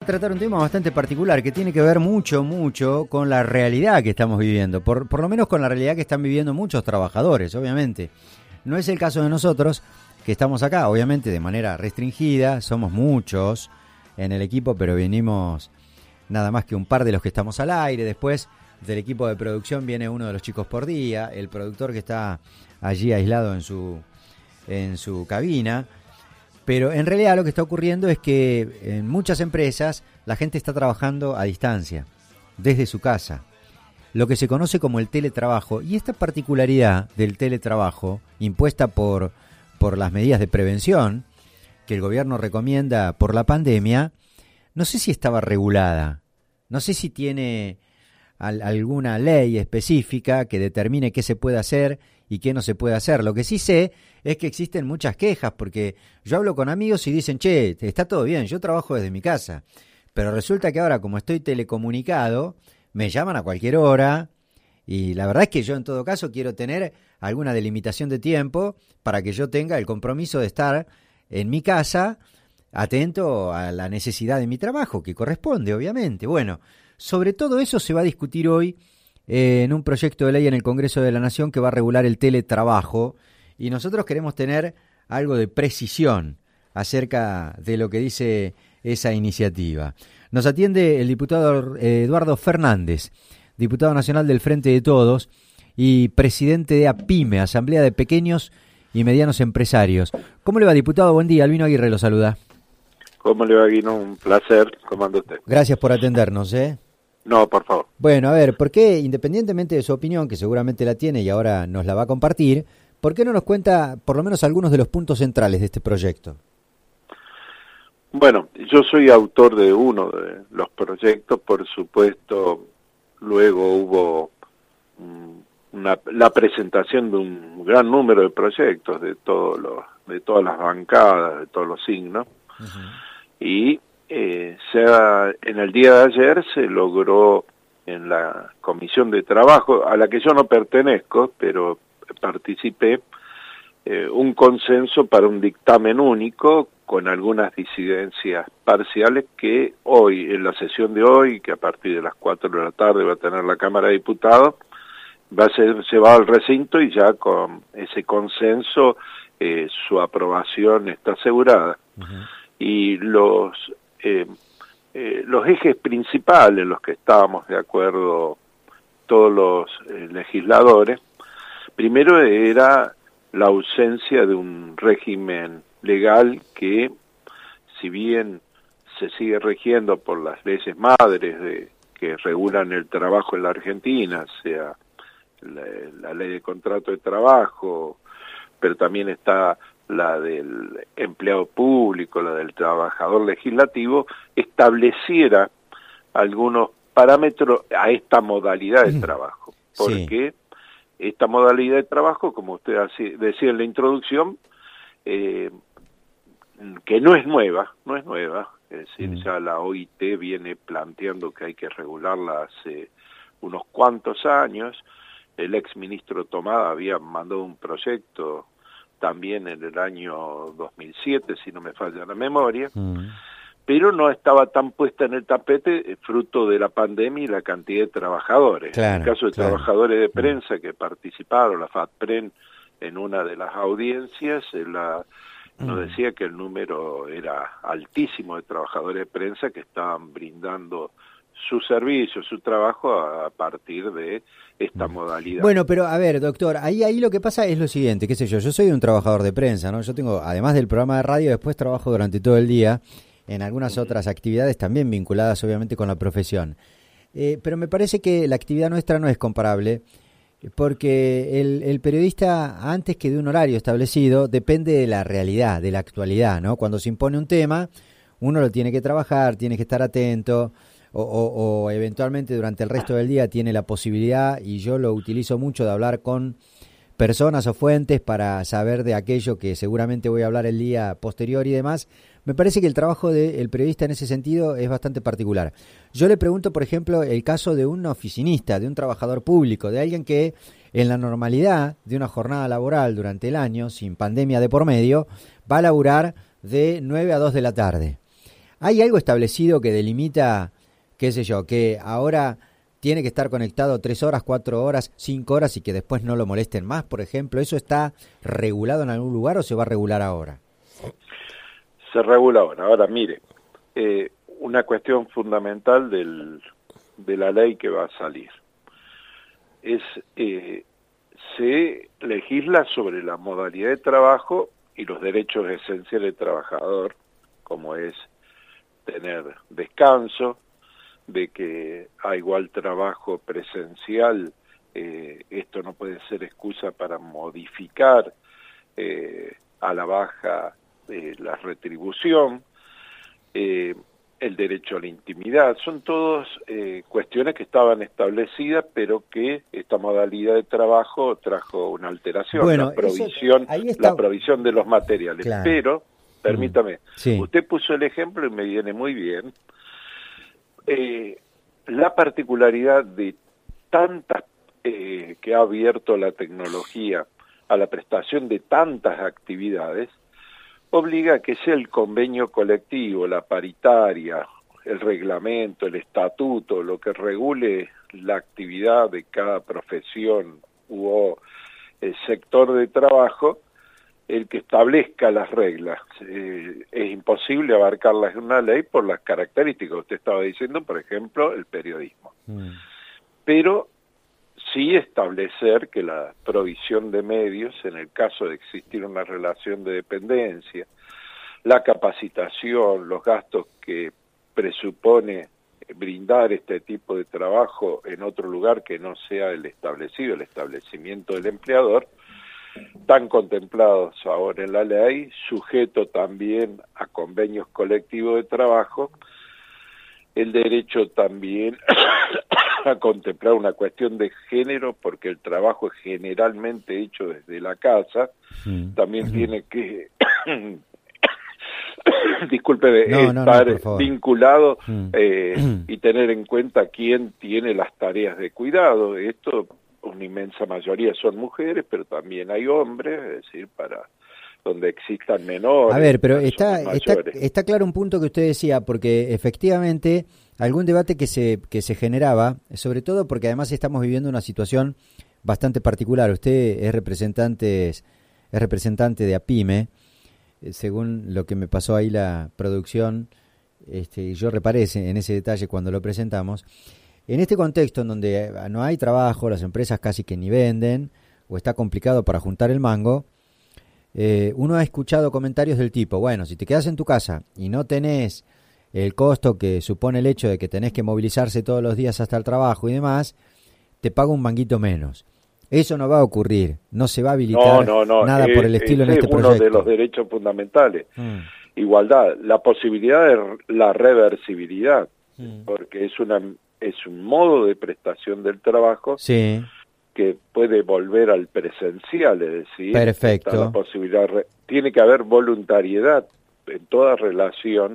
Tratar un tema bastante particular que tiene que ver mucho con la realidad que estamos viviendo, por lo menos con la realidad que están viviendo muchos trabajadores, obviamente. No es el caso de nosotros, que estamos acá, obviamente de manera restringida, somos muchos en el equipo, pero venimos nada más que un par de los que estamos al aire. Después del equipo de producción viene uno de los chicos por día, el productor que está allí aislado en su cabina. Pero en realidad lo que está ocurriendo es que en muchas empresas la gente está trabajando a distancia, desde su casa, lo que se conoce como el teletrabajo. Y esta particularidad del teletrabajo, impuesta por las medidas de prevención que el gobierno recomienda por la pandemia, no sé si estaba regulada, no sé si tiene alguna ley específica que determine qué se puede hacer y qué no se puede hacer. Lo que sí sé es que existen muchas quejas, porque yo hablo con amigos y dicen, che, está todo bien, yo trabajo desde mi casa, pero resulta que ahora, como estoy telecomunicado, me llaman a cualquier hora, y la verdad es que yo en todo caso quiero tener alguna delimitación de tiempo para que yo tenga el compromiso de estar en mi casa, atento a la necesidad de mi trabajo, que corresponde, obviamente. Bueno, sobre todo eso se va a discutir hoy en un proyecto de ley en el Congreso de la Nación que va a regular el teletrabajo, y nosotros queremos tener algo de precisión acerca de lo que dice esa iniciativa. Nos atiende el diputado Eduardo Fernández, diputado nacional del Frente de Todos y presidente de APYME, Asamblea de Pequeños y Medianos Empresarios. ¿Cómo le va, diputado? Buen día, Albino Aguirre lo saluda. ¿Cómo le va, Guino? Un placer. ¿Cómo anda usted? Gracias por atendernos, No, por favor. Bueno, a ver, ¿por qué, independientemente de su opinión, que seguramente la tiene y ahora nos la va a compartir, por qué no nos cuenta por lo menos algunos de los puntos centrales de este proyecto? Bueno, yo soy autor de uno de los proyectos, por supuesto. Luego hubo la presentación de un gran número de proyectos de todas las bancadas, de todos los signos. Uh-huh. Y en el día de ayer se logró en la Comisión de Trabajo, a la que yo no pertenezco, pero participé, un consenso para un dictamen único con algunas disidencias parciales que hoy, en la sesión de hoy, que a partir de las 4 de la tarde va a tener la Cámara de Diputados, va a ser llevado al recinto y ya con ese consenso su aprobación está asegurada. Uh-huh. Y los ejes principales en los que estábamos de acuerdo todos los legisladores, primero era la ausencia de un régimen legal que, si bien se sigue rigiendo por las leyes madres que regulan el trabajo en la Argentina, sea la ley de contrato de trabajo, pero también está la del empleado público, la del trabajador legislativo, estableciera algunos parámetros a esta modalidad de trabajo. Porque esta modalidad de trabajo, como usted decía en la introducción, que no es nueva, es decir, ya la OIT viene planteando que hay que regularla hace unos cuantos años. El exministro Tomada había mandado un proyecto también en el año 2007, si no me falla la memoria, pero no estaba tan puesta en el tapete fruto de la pandemia y la cantidad de trabajadores. Claro, en el caso de trabajadores de prensa que participaron, la FATPREN, en una de las audiencias, nos decía que el número era altísimo de trabajadores de prensa que estaban brindando su servicio, su trabajo a partir de esta modalidad. Bueno, pero a ver, doctor, ahí lo que pasa es lo siguiente, qué sé yo soy un trabajador de prensa, ¿no? Yo tengo, además del programa de radio, después trabajo durante todo el día en algunas otras actividades también vinculadas obviamente con la profesión. Pero me parece que la actividad nuestra no es comparable, porque el periodista, antes que de un horario establecido, depende de la realidad, de la actualidad, ¿no? Cuando se impone un tema, uno lo tiene que trabajar, tiene que estar atento, o eventualmente durante el resto del día tiene la posibilidad, y yo lo utilizo mucho, de hablar con personas o fuentes para saber de aquello que seguramente voy a hablar el día posterior y demás. Me parece que el trabajo del periodista en ese sentido es bastante particular. Yo le pregunto, por ejemplo, el caso de un oficinista, de un trabajador público, de alguien que en la normalidad de una jornada laboral durante el año, sin pandemia de por medio, va a laburar de 9 a 2 de la tarde. ¿Hay algo establecido que delimita, qué sé yo, que ahora tiene que estar conectado 3 horas, 4 horas, 5 horas y que después no lo molesten más, por ejemplo? ¿Eso está regulado en algún lugar o se va a regular ahora? Se regula ahora. Ahora, mire, una cuestión fundamental de la ley que va a salir es, se legisla sobre la modalidad de trabajo y los derechos esenciales del trabajador, como es tener descanso, de que a igual trabajo presencial, esto no puede ser excusa para modificar a la baja la retribución, el derecho a la intimidad, son todas cuestiones que estaban establecidas, pero que esta modalidad de trabajo trajo una alteración, bueno, la provisión de los materiales. Claro. Pero, permítame, sí. Usted puso el ejemplo y me viene muy bien, la particularidad de tantas que ha abierto la tecnología a la prestación de tantas actividades, obliga a que sea el convenio colectivo, la paritaria, el reglamento, el estatuto, lo que regule la actividad de cada profesión u sector de trabajo, el que establezca las reglas. Es imposible abarcarlas en una ley por las características. Usted estaba diciendo, por ejemplo, el periodismo. Pero sí establecer que la provisión de medios, en el caso de existir una relación de dependencia, la capacitación, los gastos que presupone brindar este tipo de trabajo en otro lugar que no sea el establecido, el establecimiento del empleador, están contemplados ahora en la ley, sujeto también a convenios colectivos de trabajo, el derecho también a contemplar una cuestión de género, porque el trabajo es generalmente hecho desde la casa, también tiene que, estar vinculado y tener en cuenta quién tiene las tareas de cuidado. Esto, una inmensa mayoría son mujeres, pero también hay hombres, es decir, para donde existan menores. A ver, pero está claro un punto que usted decía, porque efectivamente algún debate que se generaba, sobre todo porque además estamos viviendo una situación bastante particular. Usted es representante de APYME, según lo que me pasó ahí la producción, yo reparé en ese detalle cuando lo presentamos. En este contexto en donde no hay trabajo, las empresas casi que ni venden, o está complicado para juntar el mango, uno ha escuchado comentarios del tipo, bueno, si te quedas en tu casa y no tenés el costo que supone el hecho de que tenés que movilizarse todos los días hasta el trabajo y demás, te pago un manguito menos. Eso no va a ocurrir, no se va a habilitar nada por el estilo en este proyecto. Es uno de los derechos fundamentales. Igualdad, la posibilidad de la reversibilidad, porque es un modo de prestación del trabajo que puede volver al presencial, es decir, perfecto. La posibilidad tiene que haber voluntariedad en toda relación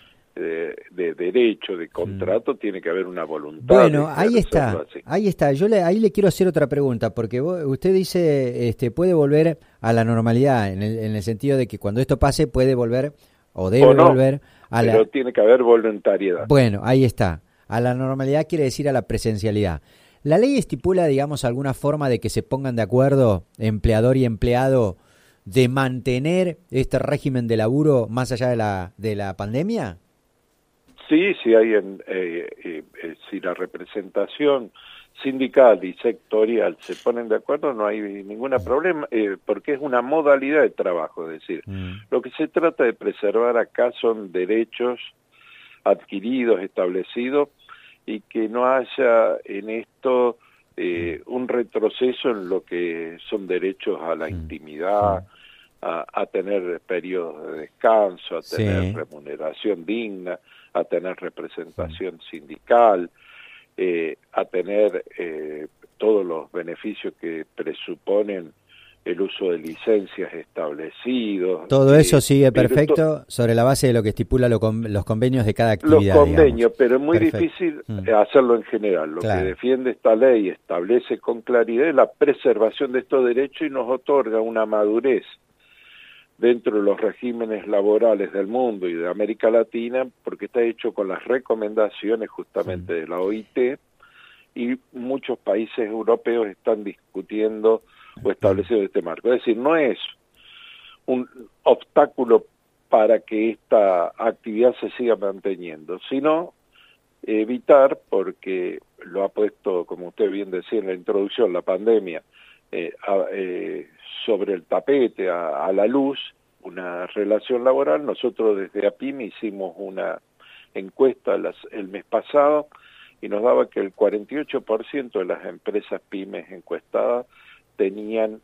de derecho, de contrato, tiene que haber una voluntad. Bueno, ahí está. Yo ahí le quiero hacer otra pregunta, porque usted dice puede volver a la normalidad, en el sentido de que cuando esto pase puede volver o debe volver a la... Pero tiene que haber voluntariedad. Bueno, ahí está. A la normalidad quiere decir a la presencialidad. ¿La ley estipula, digamos, alguna forma de que se pongan de acuerdo empleador y empleado de mantener este régimen de laburo más allá de la pandemia? Sí, hay si la representación sindical y sectorial se ponen de acuerdo, no hay ningún problema, porque es una modalidad de trabajo, es decir, lo que se trata de preservar acá son derechos adquiridos, establecidos, y que no haya en esto un retroceso en lo que son derechos a la intimidad, a tener periodos de descanso, a tener remuneración digna, a tener representación sindical, a tener todos los beneficios que presuponen el uso de licencias establecidos. Todo eso sigue perfecto sobre la base de lo que estipula los convenios de cada actividad. Los convenios, pero es muy difícil hacerlo en general. Lo que defiende esta ley establece con claridad la preservación de estos derechos y nos otorga una madurez dentro de los regímenes laborales del mundo y de América Latina, porque está hecho con las recomendaciones justamente de la OIT, y muchos países europeos están discutiendo o estableciendo este marco. Es decir, no es un obstáculo para que esta actividad se siga manteniendo, sino evitar, porque lo ha puesto, como usted bien decía en la introducción, la pandemia, sobre el tapete, a la luz, una relación laboral. Nosotros desde APIME hicimos una encuesta el mes pasado y nos daba que el 48% de las empresas pymes encuestadas tenían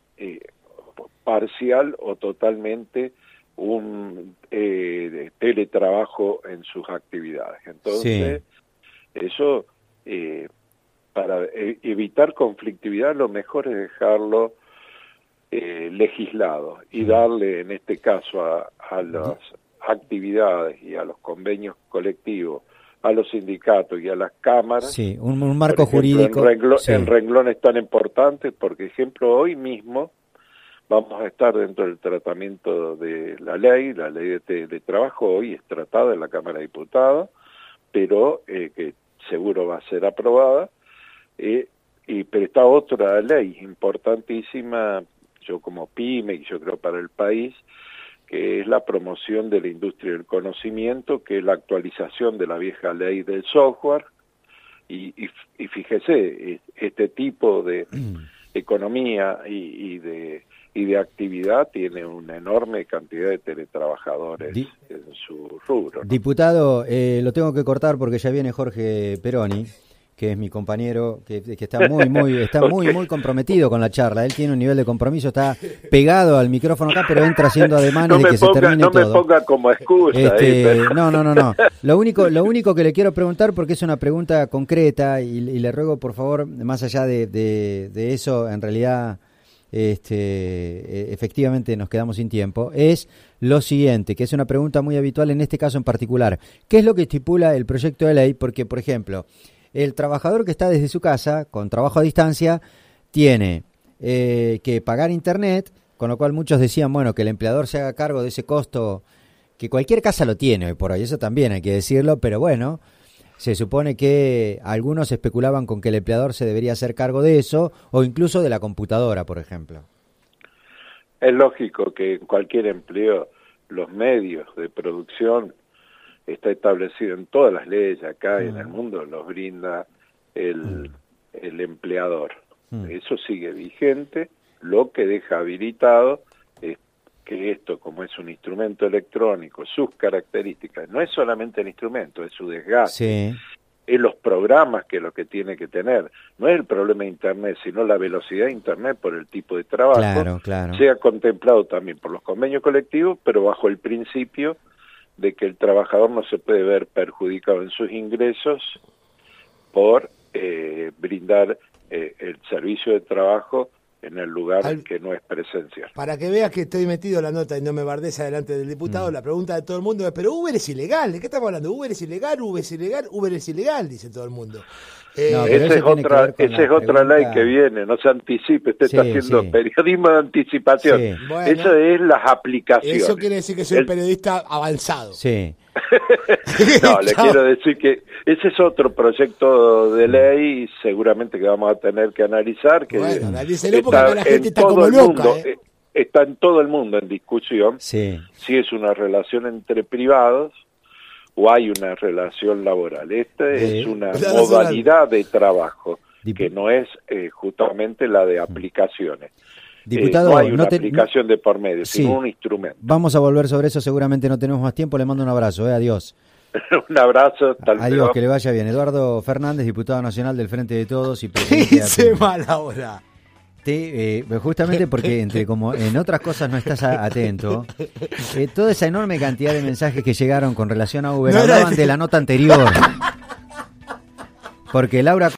parcial o totalmente un teletrabajo en sus actividades. Entonces, eso, para evitar conflictividad, lo mejor es dejarlo legislado y darle, en este caso, a las actividades y a los convenios colectivos, a los sindicatos y a las cámaras, un marco jurídico en renglones tan importantes. Por ejemplo, hoy mismo vamos a estar dentro del tratamiento de la ley de trabajo. Hoy es tratada en la Cámara de Diputados, pero que seguro va a ser aprobada, pero está otra ley importantísima, yo como PYME y yo creo para el país, que es la promoción de la industria del conocimiento, que es la actualización de la vieja ley del software, y fíjese, este tipo de economía y de actividad tiene una enorme cantidad de teletrabajadores en su rubro, ¿no? Diputado, lo tengo que cortar porque ya viene Jorge Peroni, que es mi compañero, que está muy comprometido con la charla. Él tiene un nivel de compromiso, está pegado al micrófono acá, pero entra haciendo ademanes de que se termine todo. No me ponga como excusa. No. Lo único que le quiero preguntar, porque es una pregunta concreta, y le ruego, por favor, más allá de eso, en realidad, efectivamente nos quedamos sin tiempo, es lo siguiente, que es una pregunta muy habitual en este caso en particular. ¿Qué es lo que estipula el proyecto de ley? Porque, por ejemplo, el trabajador que está desde su casa, con trabajo a distancia, tiene que pagar internet, con lo cual muchos decían, bueno, que el empleador se haga cargo de ese costo, que cualquier casa lo tiene hoy por hoy, eso también hay que decirlo, pero bueno, se supone que algunos especulaban con que el empleador se debería hacer cargo de eso, o incluso de la computadora, por ejemplo. Es lógico que en cualquier empleo los medios de producción está establecido en todas las leyes acá en el mundo, los brinda el empleador. Eso sigue vigente. Lo que deja habilitado es que esto, como es un instrumento electrónico, sus características, no es solamente el instrumento, es su desgaste, es los programas que lo que tiene que tener. No es el problema de Internet, sino la velocidad de Internet por el tipo de trabajo, claro. sea contemplado también por los convenios colectivos, pero bajo el principio de que el trabajador no se puede ver perjudicado en sus ingresos por brindar el servicio de trabajo en el lugar que no es presencial. Para que veas que estoy metido en la nota y no me bardes adelante del diputado, la pregunta de todo el mundo es, pero Uber es ilegal, ¿de qué estamos hablando? Uber es ilegal, Uber es ilegal, dice todo el mundo. Esa es otra ley que viene, no se anticipe, usted está haciendo periodismo de anticipación. Bueno, eso es las aplicaciones. Eso quiere decir que soy un periodista avanzado. No, le quiero decir que ese es otro proyecto de ley, seguramente que vamos a tener que analizar, que la gente está como loca. Está en todo el mundo en discusión si es una relación entre privados o hay una relación laboral. Esta es una modalidad de trabajo que no es justamente la de aplicaciones. Diputado, no hay una aplicación de por medio, sino un instrumento. Vamos a volver sobre eso, seguramente no tenemos más tiempo. Le mando un abrazo, adiós. Un abrazo, adiós, que le vaya bien. Eduardo Fernández, diputado nacional del Frente de Todos y presidente de APIME. Mala hora. Justamente porque entre como en otras cosas no estás atento, toda esa enorme cantidad de mensajes que llegaron con relación a Uber hablaban de la nota anterior. Porque Laura